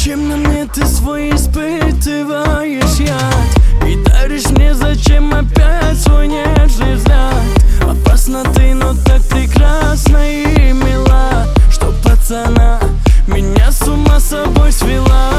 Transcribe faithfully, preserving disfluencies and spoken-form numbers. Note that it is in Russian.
Зачем на мне ты свой испытываешь яд и даришь мне зачем опять свой нежный взгляд? Опасна ты, но так прекрасна и мила, что пацана меня с ума собой свела.